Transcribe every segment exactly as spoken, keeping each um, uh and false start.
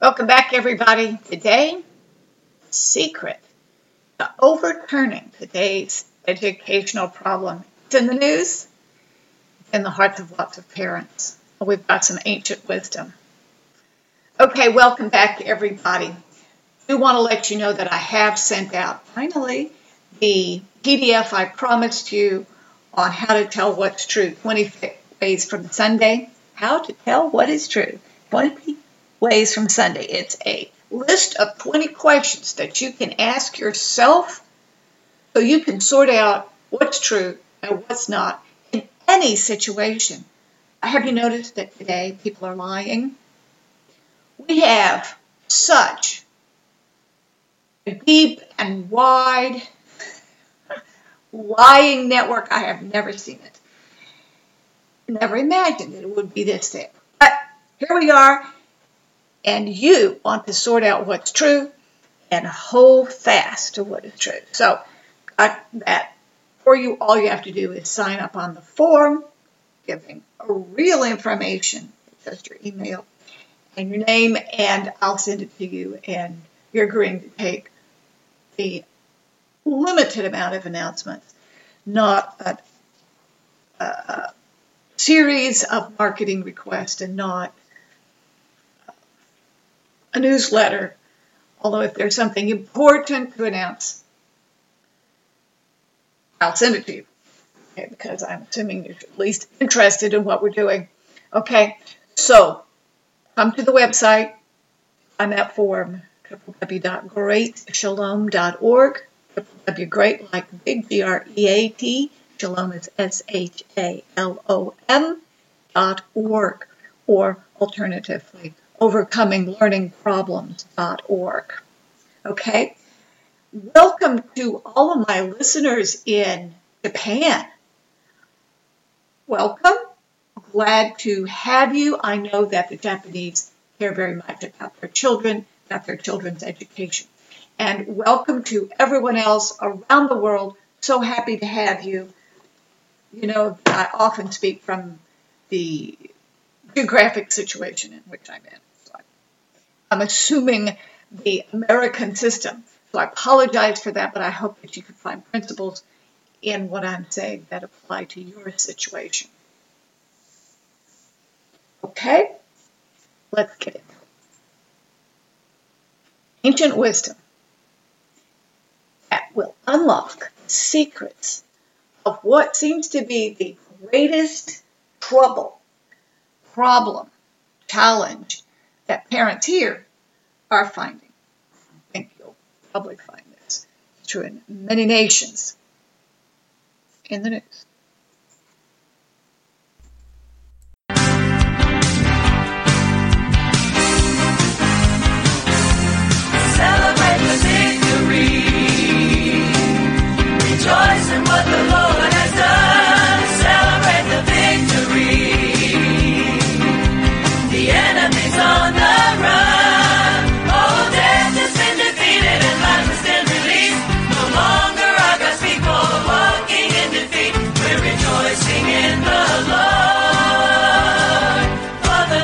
Welcome back, everybody. Today, secret to overturning today's educational problem. It's in the news. It's in the hearts of lots of parents. We've got some ancient wisdom. Okay, welcome back, everybody. I do want to let you know that I have sent out, finally, the P D F I promised you on how to tell what's true. twenty ways from Sunday. How to tell what is true. twenty ways from Sunday. It's a list of twenty questions that you can ask yourself so you can sort out what's true and what's not in any situation. Have you noticed that today people are lying? We have such a deep and wide lying network. I have never seen it. Never imagined that it would be this thick. But here we are. And you want to sort out what's true and hold fast to what is true. So, got that for you. All you have to do is sign up on the form, giving real information, just your email and your name, and I'll send it to you. And you're agreeing to take the limited amount of announcements, not a, a, a series of marketing requests, and not a newsletter, although if there's something important to announce, I'll send it to you, okay, because I'm assuming you're at least interested in what we're doing. Okay, so come to the website, on that form, w w w dot great shalom dot org, w w w great like big, G R E A T, shalom is S H A L O M dot org, or alternatively, overcoming learning problems dot org. Okay? Welcome to all of my listeners in Japan. Welcome. Glad to have you. I know that the Japanese care very much about their children, about their children's education. And welcome to everyone else around the world. So happy to have you. You know, I often speak from the geographic situation in which I'm in. I'm assuming the American system. So I apologize for that, but I hope that you can find principles in what I'm saying that apply to your situation. Okay? Let's get into it. Ancient wisdom that will unlock the secrets of what seems to be the greatest trouble, problem, challenge that parents here are finding. I think you'll probably find this. It's true in many nations. In the news. Celebrate the victory. Rejoice in what the Lord has done. Celebrate the victory. The enemy's on the run. Oh, death has been defeated and life has been released. No longer are God's people walking in defeat. We're rejoicing in the Lord for the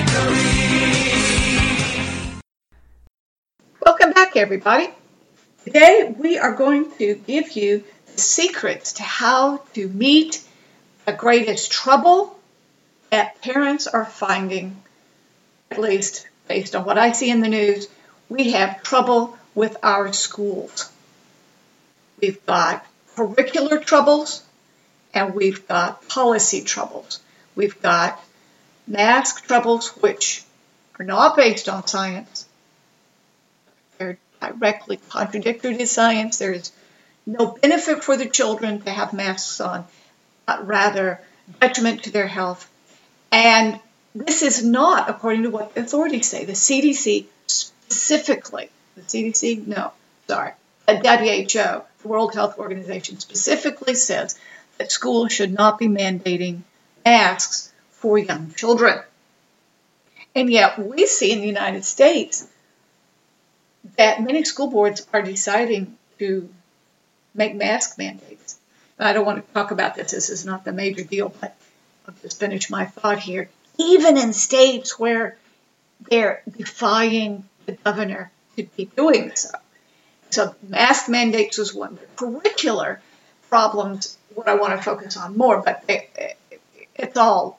victory. Welcome back, everybody. Today we are going to give you the secrets to how to meet the greatest trouble that parents are finding, at least based on what I see in the news. We have trouble with our schools. We've got curricular troubles, and we've got policy troubles. We've got mask troubles, which are not based on science. They're directly contradictory to science. There is no benefit for the children to have masks on, but rather detriment to their health. And this is not according to what the authorities say. The C D C specifically, the C D C, no, sorry, the W H O, the World Health Organization, specifically says that schools should not be mandating masks for young children. And yet we see in the United States that many school boards are deciding to make mask mandates. I don't want to talk about this. This is not the major deal, but I'll just finish my thought here. Even in states where they're defying the governor to be doing so. So mask mandates was one. The curricular problems, what I want to focus on more, but it, it, it's all,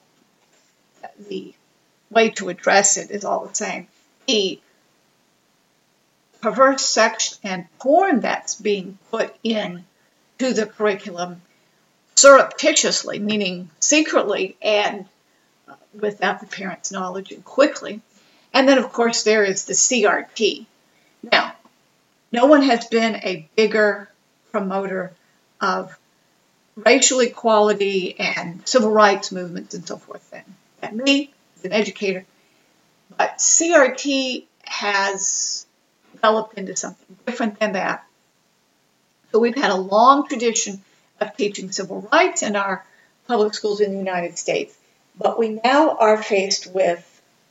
the way to address it is all the same. The perverse sex and porn that's being put in to the curriculum surreptitiously, meaning secretly and uh, without the parents' knowledge and quickly. And then, of course, there is the C R T. Now, no one has been a bigger promoter of racial equality and civil rights movements and so forth than, than me as an educator. But C R T has developed into something different than that. So we've had a long tradition of teaching civil rights in our public schools in the United States, but we now are faced with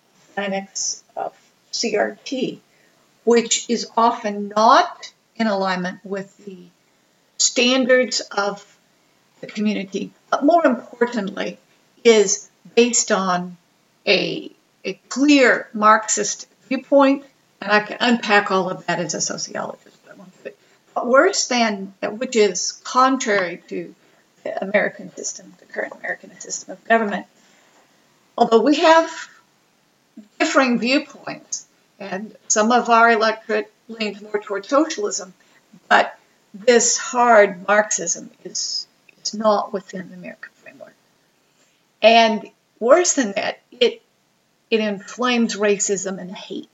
annex of C R T, which is often not in alignment with the standards of the community, but more importantly, is based on a, a clear Marxist viewpoint, and I can unpack all of that as a sociologist. But, but worse than, which is contrary to the American system, the current American system of government, although we have differing viewpoints, and some of our electorate leans more toward socialism, but this hard Marxism is, is not within the American framework. And worse than that, it, it inflames racism and hate,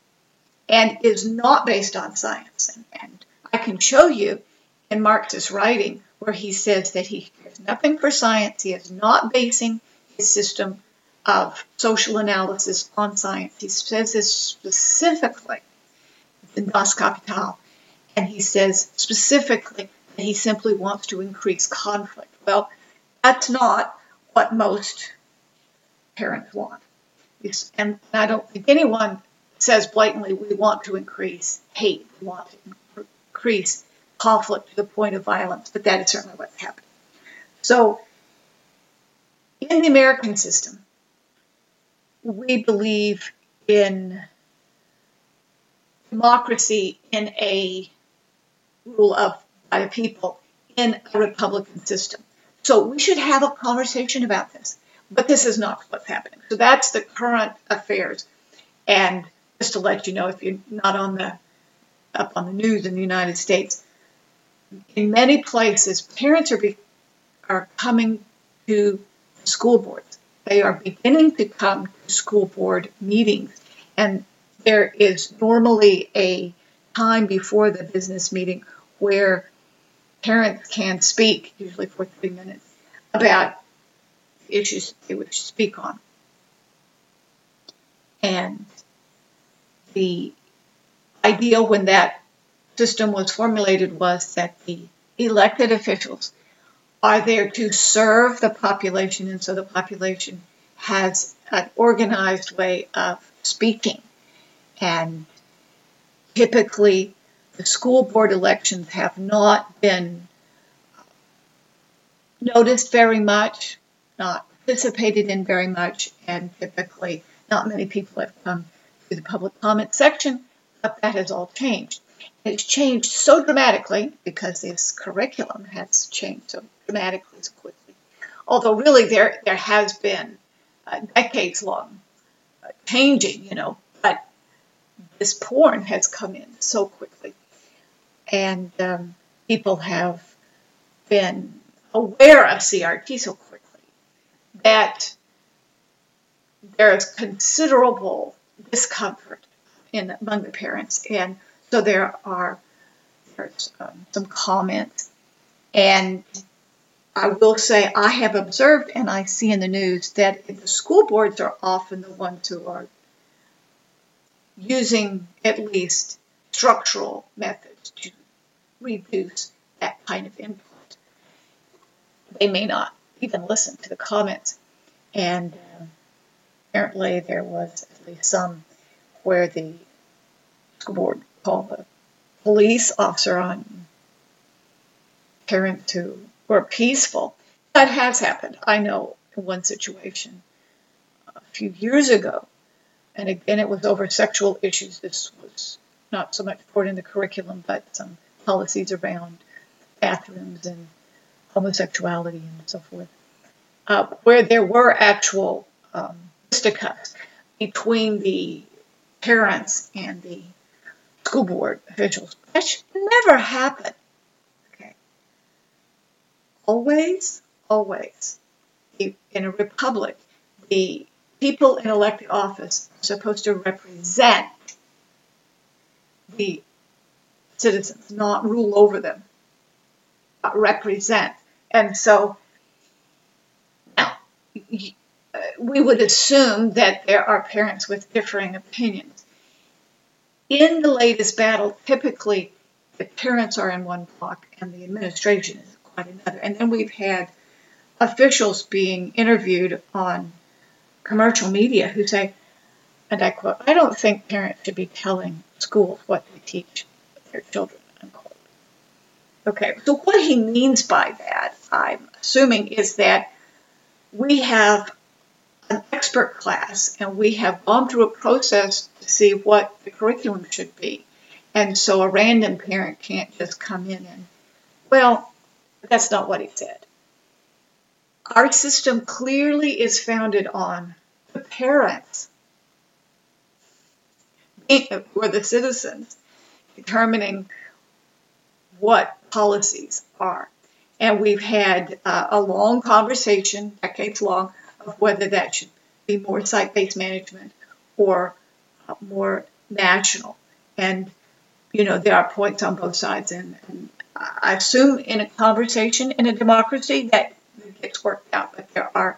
and is not based on science. And, and I can show you in Marxist writing where he says that he cares nothing for science. He is not basing his system of social analysis on science. He says this specifically in Das Kapital, and he says specifically that he simply wants to increase conflict. Well, that's not what most parents want. And I don't think anyone says blatantly, we want to increase hate, we want to increase conflict to the point of violence, but that is certainly what's happening. So, in the American system, we believe in democracy in a rule of by the people in a Republican system. So we should have a conversation about this, but this is not what's happening. So that's the current affairs. And just to let you know, if you're not on the up on the news in the United States, in many places, parents are be, are coming to school boards. They are beginning to come to school board meetings, and there is normally a time before the business meeting where parents can speak, usually for three minutes, about issues they wish to speak on. And the idea when that system was formulated was that the elected officials are there to serve the population, and so the population has an organized way of speaking. And typically, the school board elections have not been noticed very much, not participated in very much, and typically not many people have come to the public comment section, but that has all changed. And it's changed so dramatically because this curriculum has changed so dramatically, so quickly. Although really there, there has been uh, decades-long uh, changing, you know, but this porn has come in so quickly. And um, people have been aware of C R T so quickly that there is considerable discomfort in among the parents. And so there are there's, um, some comments. And I will say I have observed and I see in the news that the school boards are often the ones who are using at least structural methods to reduce that kind of input. They may not even listen to the comments. And uh, apparently there was at least some where the school board called the police officer on parents who were peaceful. That has happened. I know in one situation a few years ago and again, it was over sexual issues. This was not so much taught in the curriculum, but some policies around bathrooms and homosexuality and so forth, uh, where there were actual um, fisticuffs between the parents and the school board officials. That should never happen. Okay. Always, always, in a republic, the people in elected office are supposed to represent the citizens, not rule over them, but represent. And so, now, we would assume that there are parents with differing opinions. In the latest battle, typically the parents are in one block and the administration is quite another. And then we've had officials being interviewed on commercial media who say, and I quote, "I don't think parents should be telling schools what to teach their children," unquote. Okay, so what he means by that, I'm assuming, is that we have an expert class and we have gone through a process to see what the curriculum should be. And so a random parent can't just come in and, well, that's not what he said. Our system clearly is founded on the parents, or the citizens, determining what policies are. And we've had uh, a long conversation, decades long, of whether that should be more site-based management or uh, more national. And, you know, there are points on both sides. And, and I assume in a conversation, in a democracy, that gets worked out. But there are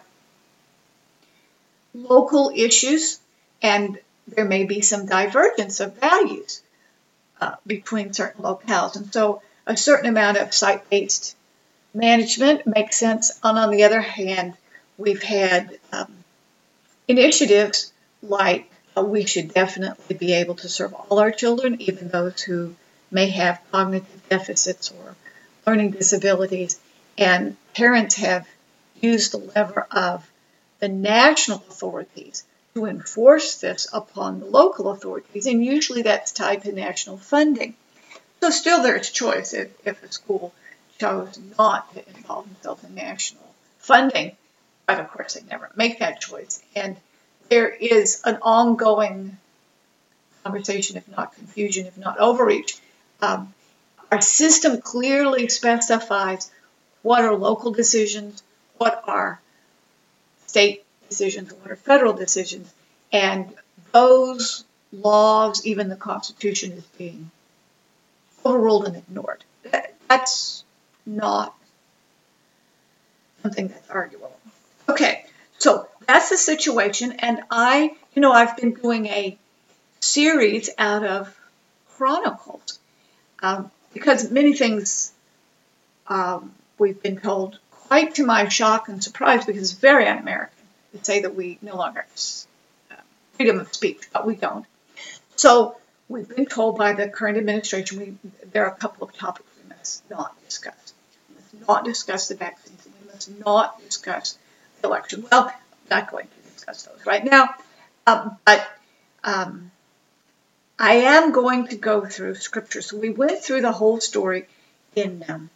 local issues, and there may be some divergence of values uh, between certain locales. And so a certain amount of site-based management makes sense. And on the other hand, we've had um, initiatives like uh, we should definitely be able to serve all our children, even those who may have cognitive deficits or learning disabilities. And parents have used the lever of the national authorities to enforce this upon the local authorities, and usually that's tied to national funding. So still there's choice if, if a school chose not to involve themselves in national funding, but of course they never make that choice. And there is an ongoing conversation, if not confusion, if not overreach. Um, our system clearly specifies what are local decisions, what are state decisions, what are federal decisions, and those laws, even the Constitution, is being overruled and ignored. That, that's not something that's arguable. Okay, so that's the situation, and I, you know, I've been doing a series out of Chronicles, um, because many things um, we've been told, quite to my shock and surprise, because it's very un-American to say that we no longer have uh, freedom of speech, but we don't. So we've been told by the current administration we, there are a couple of topics we must not discuss. We must not discuss the vaccines, and we must not discuss the election. Well, I'm not going to discuss those right now, um, but um, I am going to go through Scripture. So we went through the whole story in um,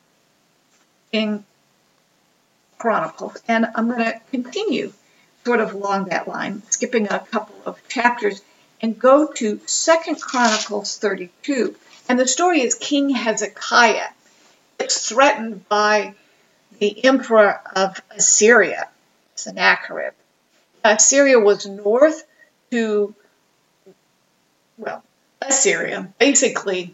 in Chronicles, and I'm going to continue sort of along that line, skipping a couple of chapters, and go to Second Chronicles thirty-two. And the story is King Hezekiah. It's threatened by the emperor of Assyria, Sennacherib. Assyria was north to, well, Assyria basically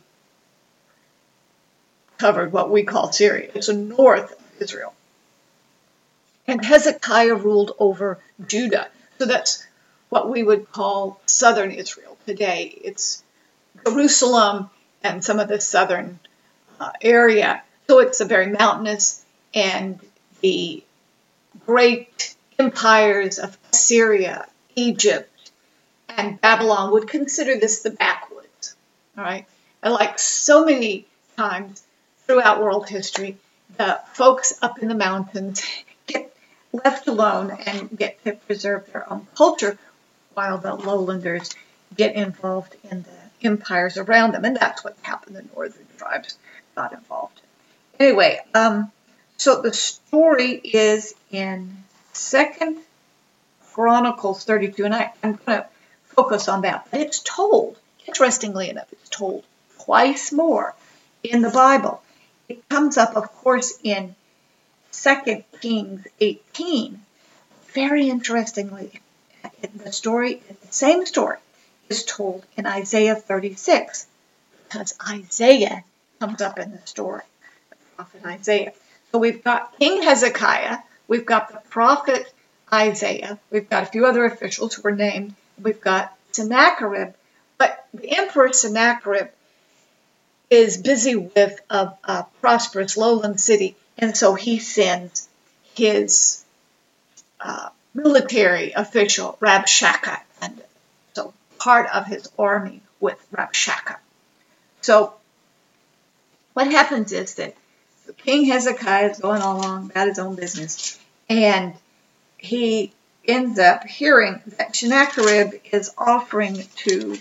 covered what we call Syria. It's north of Israel. And Hezekiah ruled over Judah. So that's what we would call southern Israel today. It's Jerusalem and some of the southern uh, area. So it's a very mountainous, and the great empires of Assyria, Egypt, and Babylon would consider this the backwoods. All right? And like so many times throughout world history, the folks up in the mountains get left alone and get to preserve their own culture, while the lowlanders get involved in the empires around them. And that's what happened. The northern tribes got involved. Anyway, um, so the story is in Second Chronicles thirty-two, and I, I'm going to focus on that. But it's told, interestingly enough, it's told twice more in the Bible. It comes up, of course, in Second Kings eighteen. Very interestingly, the story, the same story, is told in Isaiah thirty-six, because Isaiah comes up in the story, the prophet Isaiah. So we've got King Hezekiah, we've got the prophet Isaiah, we've got a few other officials who are named, we've got Sennacherib, but the emperor Sennacherib is busy with a, a prosperous lowland city, and so he sends his uh, military official, Rabshakeh, and so part of his army with Rabshakeh. So what happens is that King Hezekiah is going along about his own business, and he ends up hearing that Sennacherib is offering to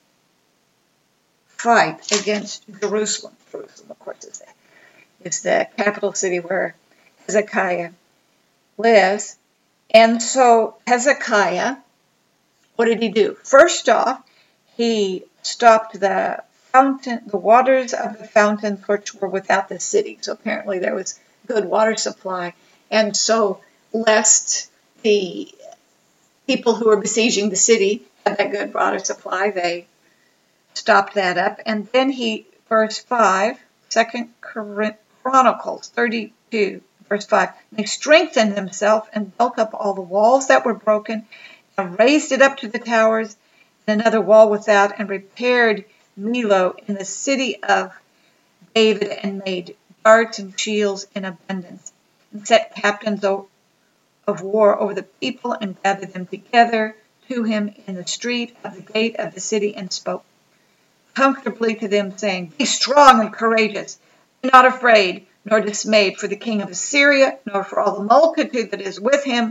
fight against Jerusalem. Jerusalem, of course, is the, is the capital city where Hezekiah lives. And so Hezekiah, what did he do? First off, he stopped the fountain, the waters of the fountains which were without the city. So apparently there was good water supply. And so lest the people who were besieging the city had that good water supply, they stopped that up. And then he, verse five, Second Chronicles thirty-two, verse five, they strengthened themselves and built up all the walls that were broken and raised it up to the towers and another wall without, and repaired Millo in the city of David, and made darts and shields in abundance, and set captains of war over the people, and gathered them together to him in the street of the gate of the city, and spoke comfortably to them, saying, be strong and courageous, be not afraid nor dismayed for the king of Assyria, nor for all the multitude that is with him,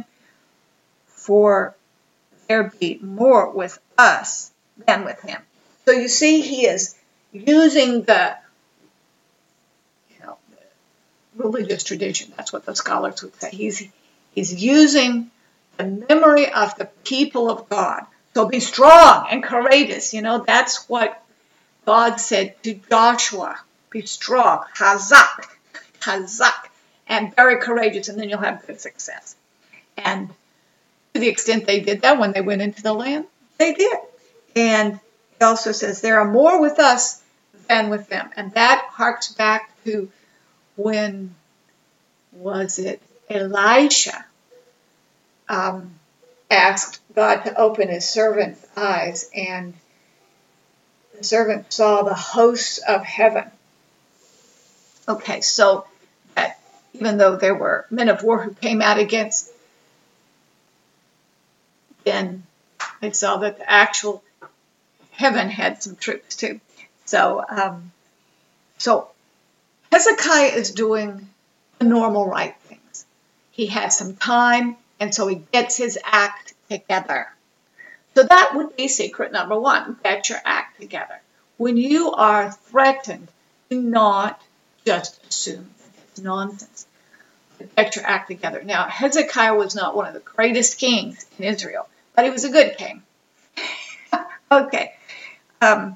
for there be more with us than with him. So you see, he is using the, you know, the religious tradition. That's what the scholars would say. He's he's using the memory of the people of God. So be strong and courageous. You know, that's what God said to Joshua. Be strong, hazak, hazak, and very courageous, and then you'll have good success. And to the extent they did that when they went into the land, they did. And it also says, there are more with us than with them. And that harks back to when, was it Elisha, um, asked God to open his servant's eyes, and the servant saw the hosts of heaven. Okay, so that even though there were men of war who came out against, then they saw that the actual heaven had some troops too. So, um, so Hezekiah is doing the normal right things. He has some time, and so he gets his act together. So that would be secret number one, get your act together. When you are threatened, do not just assume that it's nonsense. Get your act together. Now, Hezekiah was not one of the greatest kings in Israel, but he was a good king. Okay. Um,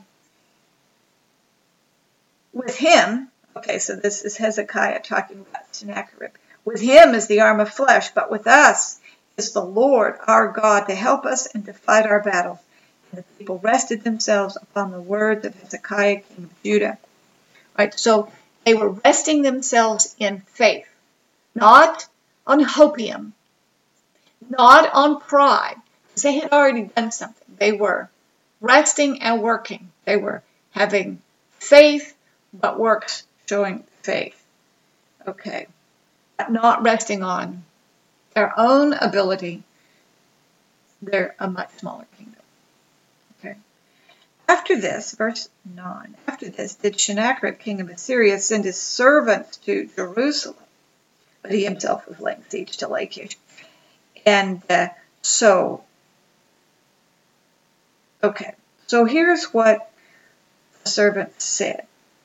with him, okay, so this is Hezekiah talking about Sennacherib. With him is the arm of flesh, but with us is the Lord our God to help us and to fight our battles. And the people rested themselves upon the words of Hezekiah, king of Judah. Right, so they were resting themselves in faith, not on hopium, not on pride, because they had already done something. They were resting and working. They were having faith, but works showing faith. Okay. Not resting on their own ability. They're a much smaller kingdom. Okay. After this, verse nine, after this did Sennacherib, king of Assyria, send his servants to Jerusalem, but he himself was laying siege to Lachish. And uh, so Okay, so here's what the servant said.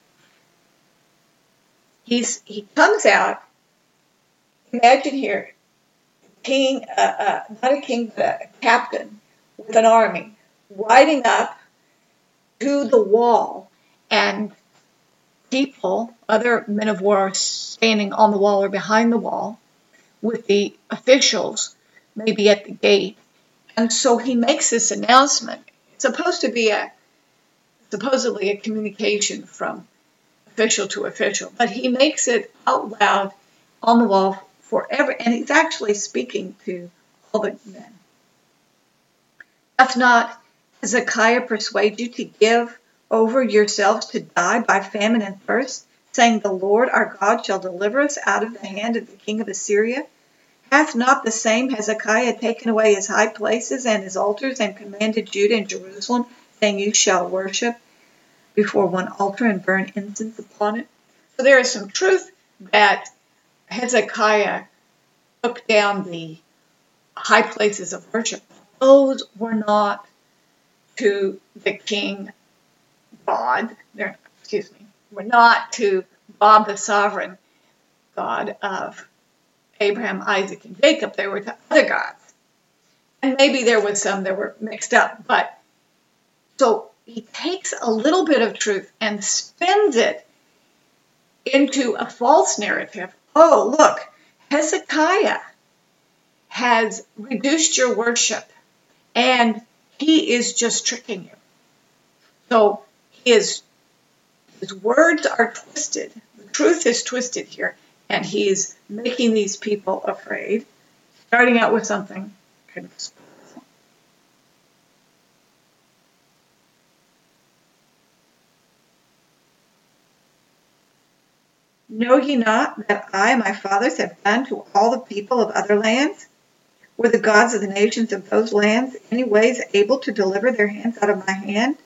He's, he comes out, imagine here, king, uh, uh, not a king, but a captain with an army, riding up to the wall, and people, other men of war, are standing on the wall or behind the wall with the officials, maybe at the gate. And so he makes this announcement. It's supposed to be a, supposedly a communication from official to official, but he makes it out loud on the wall for every, and he's actually speaking to all the men. Doth not Hezekiah persuade you to give over yourselves to die by famine and thirst, saying, the Lord our God shall deliver us out of the hand of the king of Assyria? Hath not the same Hezekiah taken away his high places and his altars, and commanded Judah and Jerusalem, saying, you shall worship before one altar and burn incense upon it? So there is some truth that Hezekiah took down the high places of worship. Those were not to the king God, they're, excuse me, were not to Bob the sovereign God of Abraham, Isaac, and Jacob. They were to other gods. And maybe there was some that were mixed up. But so he takes a little bit of truth and spins it into a false narrative. Oh, look, Hezekiah has reduced your worship, and he is just tricking you. So his, his words are twisted. The truth is twisted here, and he's making these people afraid, starting out with something kind of special. Know ye not that I and my fathers have done to all the people of other lands? Were the gods of the nations of those lands any ways able to deliver their hands out of my hand?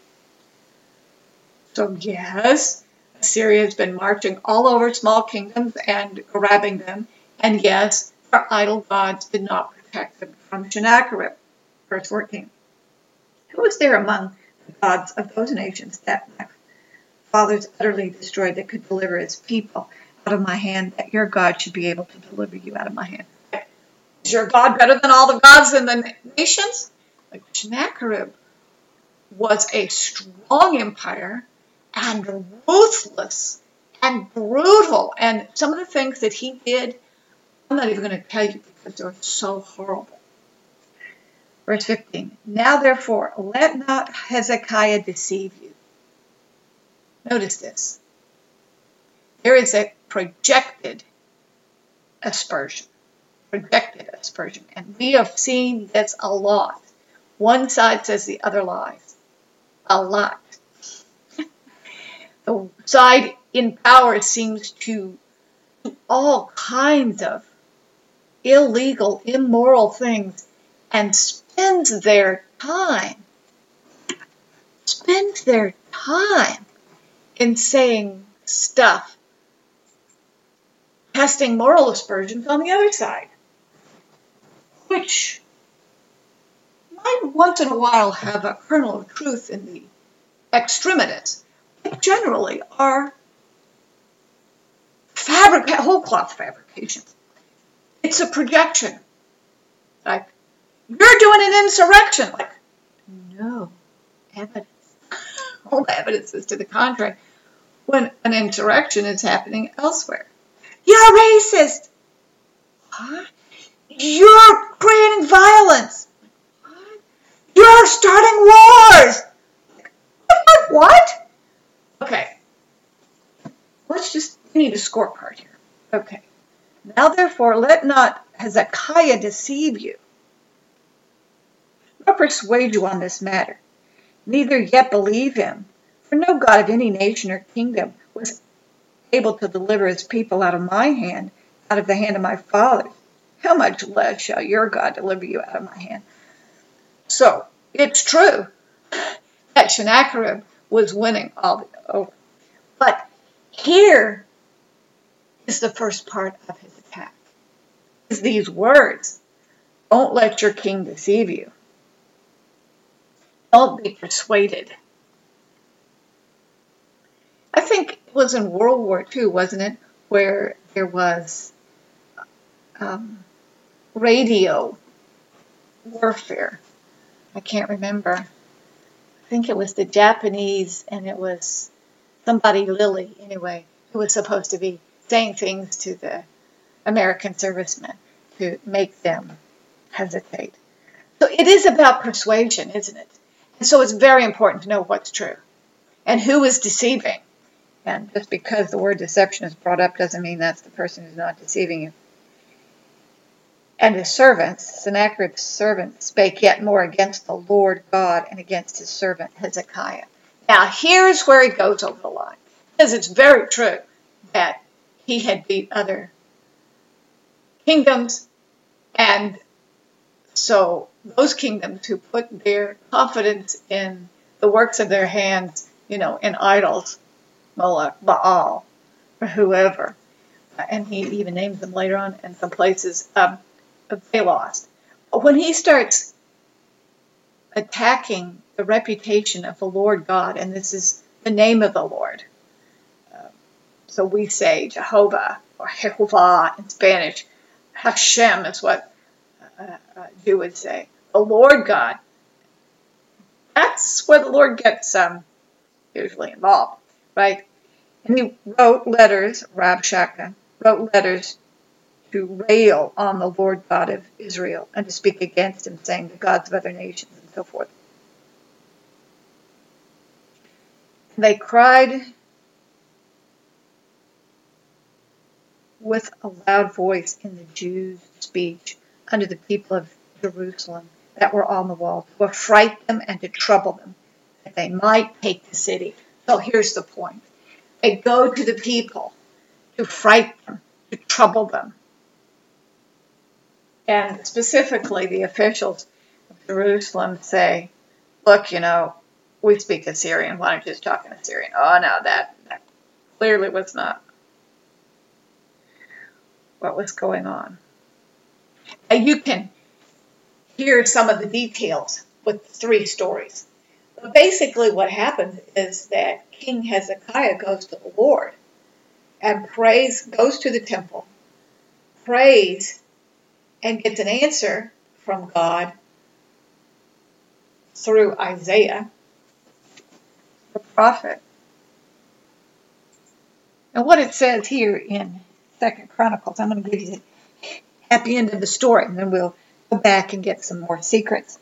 So yes, Assyria has been marching all over small kingdoms and grabbing them. And yes, our idol gods did not protect them from Sennacherib. Verse fourteen. Who was there among the gods of those nations that my fathers utterly destroyed that could deliver his people out of my hand, that your God should be able to deliver you out of my hand? Is your God better than all the gods in the nations? Like Sennacherib was a strong empire and ruthless and brutal. And some of the things that he did, I'm not even going to tell you because they're so horrible. Verse fifteen. Now therefore, let not Hezekiah deceive you. Notice this. There is a projected aspersion. Projected aspersion. And we have seen this a lot. One side says the other lies. A lot. The side in power seems to do all kinds of illegal, immoral things and spends their time, spends their time in saying stuff, casting moral aspersions on the other side, which might once in a while have a kernel of truth in the extremities, but generally are fabric whole cloth fabrications. It's a projection. Like, you're doing an insurrection. Like, no evidence. All the evidence is to the contrary. When an insurrection is happening elsewhere. You're racist. What? You're creating violence. What? You're starting wars. What? Okay. Let's just, we need a scorecard here. Okay. Now therefore, let not Hezekiah deceive you, nor persuade you on this matter. Neither yet believe him. For no God of any nation or kingdom was able to deliver his people out of my hand, out of the hand of my fathers. How much less shall your God deliver you out of my hand? So, it's true that Sennacherib was winning all the over. But here is the first part of his attack. Is these words, don't let your king deceive you. Don't be persuaded. I think it was in World War Two, wasn't it, where there was um, radio warfare. I can't remember. I think it was the Japanese, and it was somebody, Lily, anyway, who was supposed to be saying things to the American servicemen to make them hesitate. So it is about persuasion, isn't it? And so it's very important to know what's true and who is deceiving. And just because the word deception is brought up doesn't mean that's the person who's not deceiving you. And his servants, Sennacherib's servants, spake yet more against the Lord God and against his servant Hezekiah. Now here's where he goes over the line. Because it's very true that he had beat other kingdoms, and so those kingdoms who put their confidence in the works of their hands, you know, in idols, Moloch, Baal, or whoever, and he even names them later on in some places, um, they lost. But when he starts attacking the reputation of the Lord God, and this is the name of the Lord, uh, so we say Jehovah or Jehovah in Spanish, Hashem is what uh, uh, you would say, the Lord God. That's where the Lord gets um, usually involved, right? And he wrote letters, Rabshakeh wrote letters to rail on the Lord God of Israel and to speak against him, saying the gods of other nations and so forth. And they cried with a loud voice in the Jews' speech unto the people of Jerusalem that were on the wall, to affright them and to trouble them, that they might take the city. So here's the point. They go to the people to fright them, to trouble them. And specifically, the officials of Jerusalem say, look, you know, we speak Assyrian. Why don't you just talk in Assyrian? Oh, no, that, that clearly was not what was going on. And you can hear some of the details with the three stories. But basically what happens is that King Hezekiah goes to the Lord and prays, goes to the temple, prays, and gets an answer from God through Isaiah, the prophet. And what it says here in Second Chronicles, I'm going to give you the happy end of the story, and then we'll go back and get some more secrets.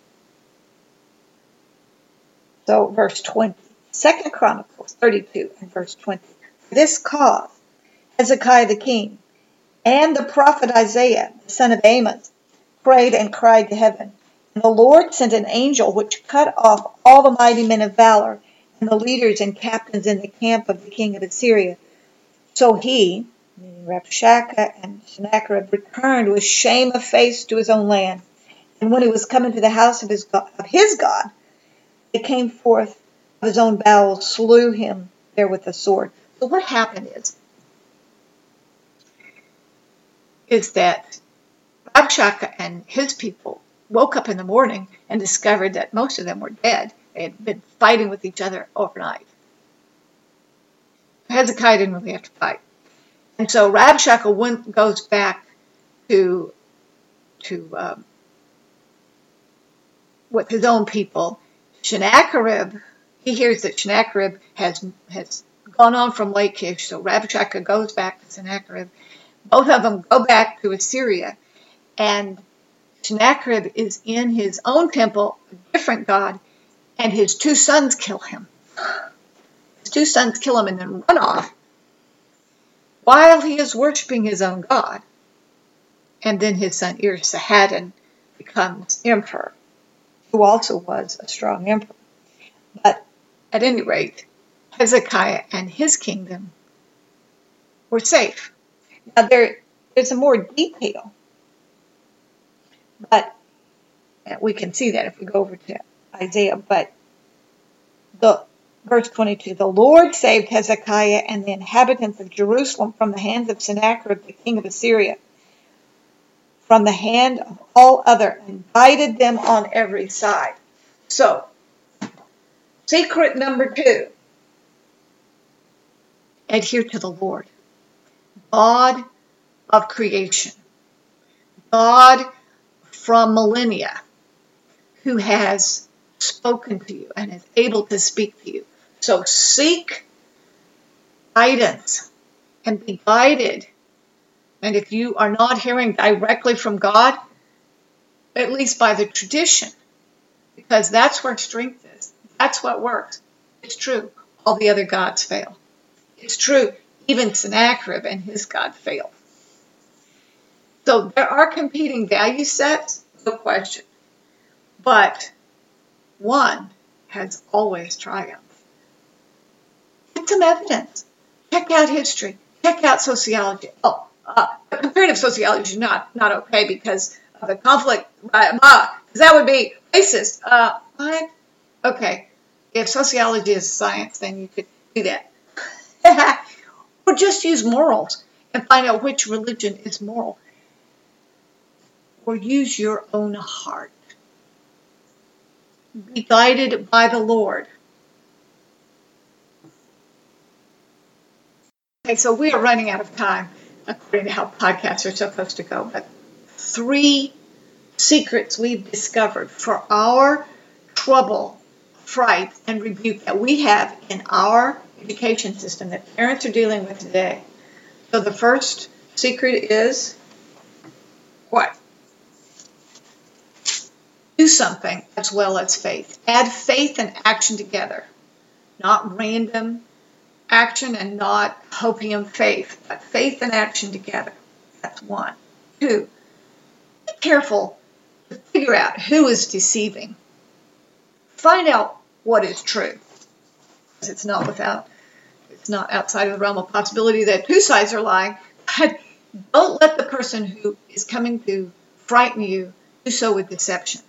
So, verse twenty. Second Chronicles thirty-two and verse twenty. For this cause, Hezekiah the king and the prophet Isaiah, the son of Amos, prayed and cried to heaven. And the Lord sent an angel which cut off all the mighty men of valor and the leaders and captains in the camp of the king of Assyria. So he, Rabshakeh and Sennacherib, returned with shame of face to his own land. And when he was come into the house of his God, of his God, they came forth of his own bowels, slew him there with the sword. So what happened is, is that Rabshakeh and his people woke up in the morning and discovered that most of them were dead. They had been fighting with each other overnight. Hezekiah didn't really have to fight. And so Rabshakeh went, goes back to, to um, with his own people. Sennacherib, he hears that Sennacherib has, has gone on from Lachish, so Rabshakeh goes back to Sennacherib. Both of them go back to Assyria, and Sennacherib is in his own temple, a different god, and his two sons kill him. His two sons kill him and then run off while he is worshiping his own god. And then his son Esarhaddon becomes emperor, who also was a strong emperor. But at any rate, Hezekiah and his kingdom were safe. Now there is a more detail, but we can see that if we go over to Isaiah. But the verse twenty-two, the Lord saved Hezekiah and the inhabitants of Jerusalem from the hands of Sennacherib, the king of Assyria, from the hand of all other, and guided them on every side. So Secret number two. Adhere to the Lord. God of creation. God from millennia who has spoken to you and is able to speak to you. So seek guidance and be guided. And if you are not hearing directly from God, at least by the tradition, because that's where strength is. That's what works. It's true. All the other gods fail. It's true. Even Sennacherib and his God failed. So there are competing value sets, no question. But one has always triumphed. Get some evidence. Check out history. Check out sociology. Oh, uh, comparative sociology is not, not okay because of the conflict. Right? Uh, because that would be racist. Uh, what? Okay. If sociology is science, then you could do that. Or just use morals and find out which religion is moral. Or use your own heart. Be guided by the Lord. Okay, so we are running out of time, according to how podcasts are supposed to go. But three secrets we've discovered for our trouble, fright, and rebuke that we have in our education system that parents are dealing with today. So the first secret is what? Do something as well as faith. Add faith and action together. Not random action and not hopium faith, but faith and action together. That's one. Two, be careful to figure out who is deceiving. Find out what is true. Because it's not without, it's not outside of the realm of possibility that two sides are lying. But don't let the person who is coming to frighten you do so with deception.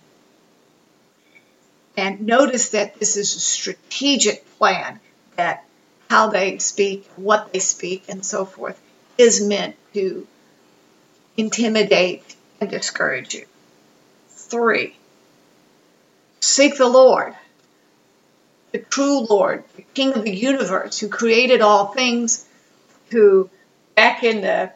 And notice that this is a strategic plan, that how they speak, what they speak, and so forth is meant to intimidate and discourage you. Three, seek the Lord, the true Lord, the King of the universe, who created all things, who back in the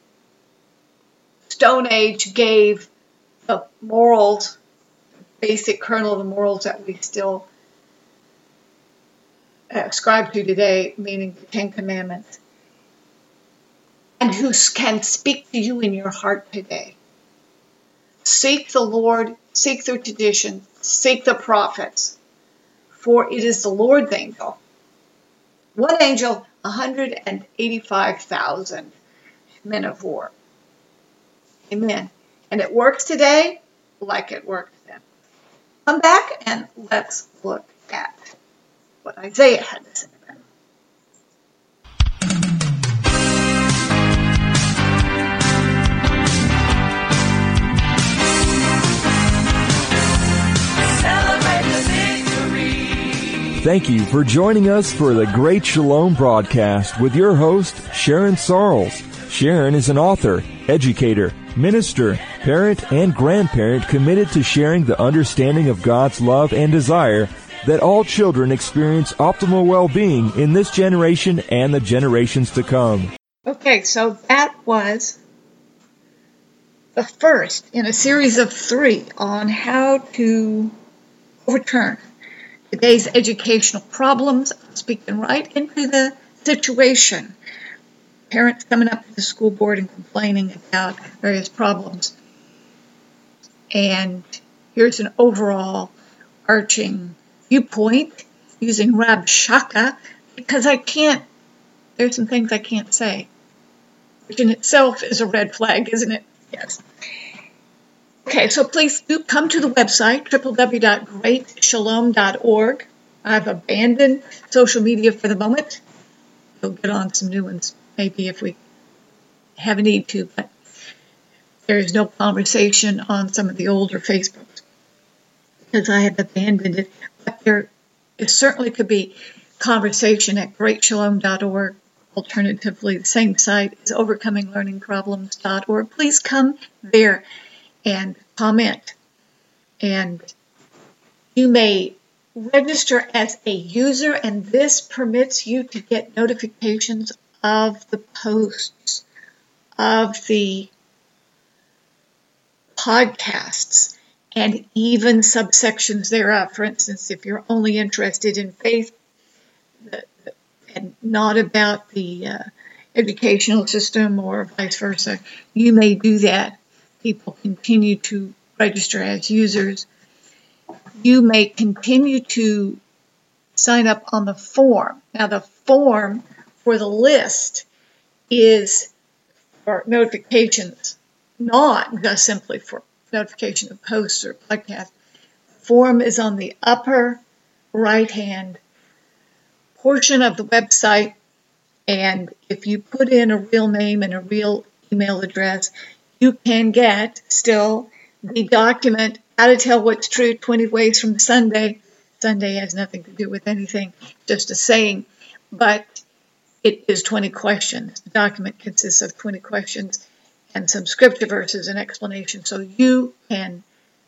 Stone Age gave the morals, the basic kernel of the morals that we still ascribe to today, meaning the Ten Commandments, and who can speak to you in your heart today. Seek the Lord, seek the tradition, seek the prophets, for it is the Lord's angel. One angel, one hundred eighty-five thousand men of war. Amen. And it works today like it worked then. Come back and let's look at what Isaiah had to say about it. Thank you for joining us for the Great Shalom broadcast with your host, Sharon Sarles. Sharon is an author, educator, minister, parent, and grandparent committed to sharing the understanding of God's love and desire that all children experience optimal well-being in this generation and the generations to come. Okay, so that was the first in a series of three on how to overturn today's educational problems, speaking right into the situation. Parents coming up to the school board and complaining about various problems. And here's an overall arching viewpoint using Rab Shaka, because I can't, there's some things I can't say, which in itself is a red flag, isn't it? Yes. Okay, so please do come to the website, w w w dot great shalom dot org. I've abandoned social media for the moment. We'll get on some new ones, maybe if we have a need to, but there is no conversation on some of the older Facebooks because I have abandoned it. But there it certainly could be conversation at great shalom dot org. Alternatively, the same site is overcoming learning problems dot org. Please come there and comment. And you may register as a user, and this permits you to get notifications of the posts, of the podcasts, and even subsections thereof. For instance, if you're only interested in faith and not about the uh, educational system or vice versa, you may do that. People continue to register as users. You may continue to sign up on the form. Now, the form for the list is for notifications, not just simply for notification of posts or podcasts. The form is on the upper right-hand portion of the website, and if you put in a real name and a real email address, you can get still the document, How to Tell What's True, twenty Ways from Sunday. Sunday has nothing to do with anything, just a saying, but it is twenty questions. The document consists of twenty questions and some scripture verses and explanation, so you can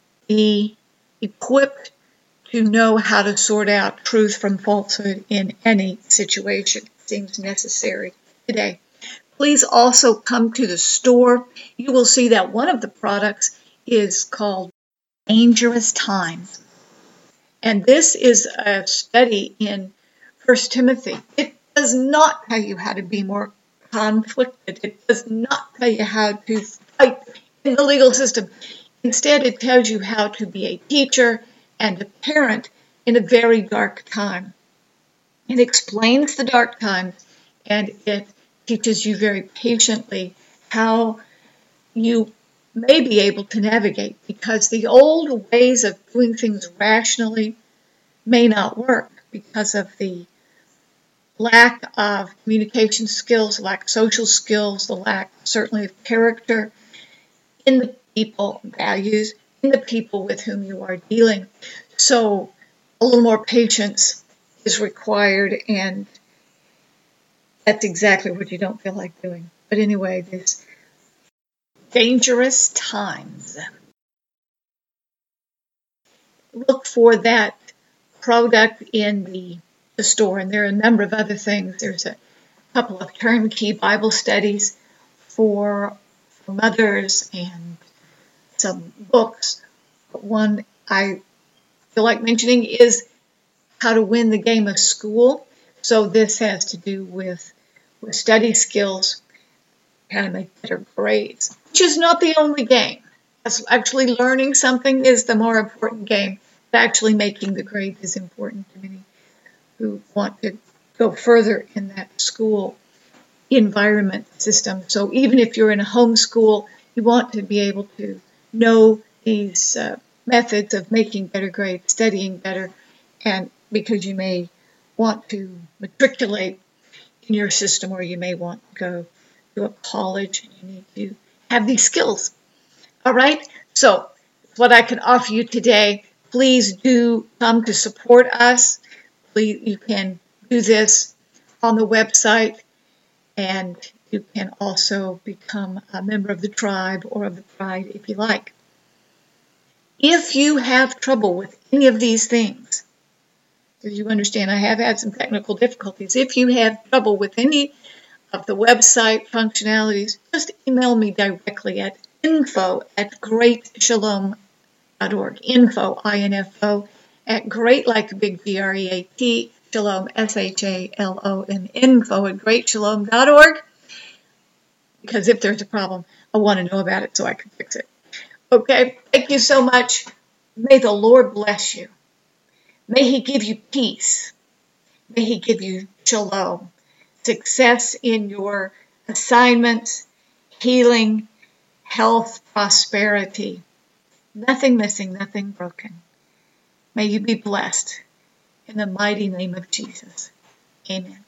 be equipped to know how to sort out truth from falsehood in any situation. It seems necessary today. Please also come to the store. You will see that one of the products is called Dangerous Times. And this is a study in First Timothy. It does not tell you how to be more conflicted. It does not tell you how to fight in the legal system. Instead, it tells you how to be a teacher and a parent in a very dark time. It explains the dark times, and it teaches you very patiently how you may be able to navigate, because the old ways of doing things rationally may not work because of the lack of communication skills, lack of social skills, the lack certainly of character in the people, values in the people with whom you are dealing. So a little more patience is required, and that's exactly what you don't feel like doing. But anyway, this Dangerous Times. Look for that product in the, the store, and there are a number of other things. There's a couple of turnkey Bible studies for, for mothers and some books. But one I feel like mentioning is How to Win the Game of School. So this has to do with, with study skills, how to make better grades, which is not the only game. Actually learning something is the more important game. Actually making the grade is important to many who want to go further in that school environment system. So even if you're in a homeschool, you want to be able to know these uh, methods of making better grades, studying better, and because you may want to matriculate in your system, or you may want to go to a college, and you need to have these skills. All right, so what I can offer you today, please do come to support us. Please, you can do this on the website, and you can also become a member of the tribe or of the pride if you like. If you have trouble with any of these things, as you understand, I have had some technical difficulties. If you have trouble with any of the website functionalities, just email me directly at info at great shalom dot org. Info, I N F O, at great, like big G R E A T, shalom, S H A L O M, info at great shalom dot org. Because if there's a problem, I want to know about it so I can fix it. Okay, thank you so much. May the Lord bless you. May He give you peace. May He give you shalom, success in your assignments, healing, health, prosperity. Nothing missing, nothing broken. May you be blessed in the mighty name of Jesus. Amen.